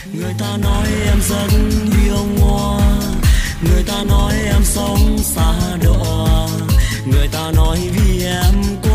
Người ta nói em rất hiếu ngoa, người ta nói em sống xa đọa, người ta nói vì em